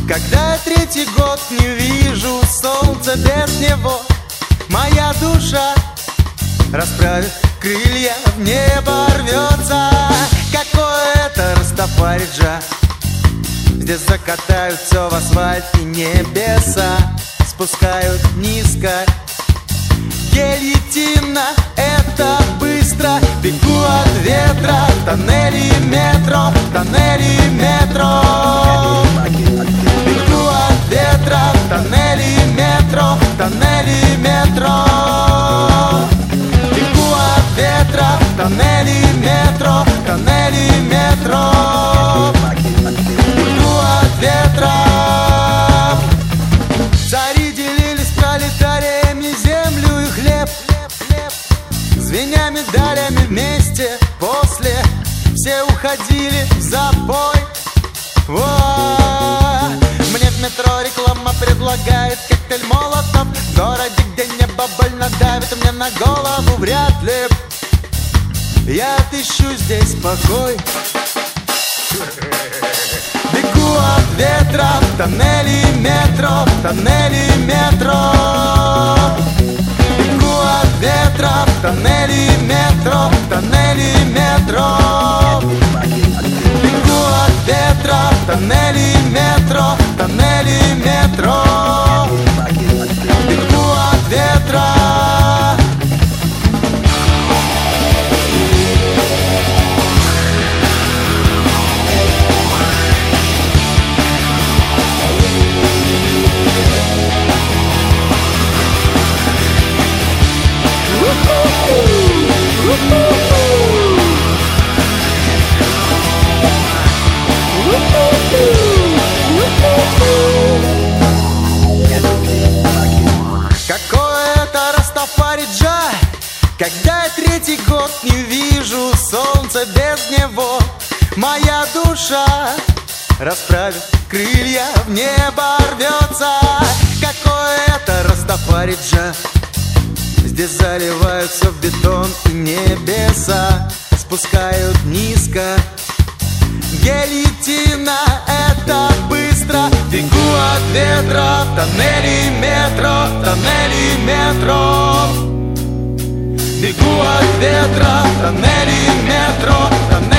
Когда я третий год не вижу солнца без него, моя душа, расправив крылья, в небо рвется. Какое это Растафариджа. Здесь закатают все в асфальт и небеса спускают низко. Гильотина, это быстро. Бегу от ветра, тоннели метро, тоннели метро. Бегу от ветра, тоннели метро, тоннели метро. Бегу от ветра, тоннели метро, тоннели метро. Бегу от ветра. Цари делились пролетариями землю и хлеб, звеня медалями вместе. После все уходили в забой. Мне в метро реклама предлагает коктейль Молотов. В городе, где небо больно давит мне на голову, вряд ли я отыщу здесь покой. Бегу от ветра, тоннели метро, тоннели метро. Бегу от ветра, тоннели метро, тоннели метро. Бегу от ветра, тоннели метро, тоннели метро. Бегу от ветра. Какое это Растафариджа, когда я третий год не вижу солнца без него. Моя душа, расправив крылья, в небо рвется. Какое это Растафариджа. Здесь заливают все в бетон и небеса спускают низко. Гильотина, это быстро. Бегу от ветра, тоннели метро, тоннели метро. Бегу от ветра, тоннели метро, тоннели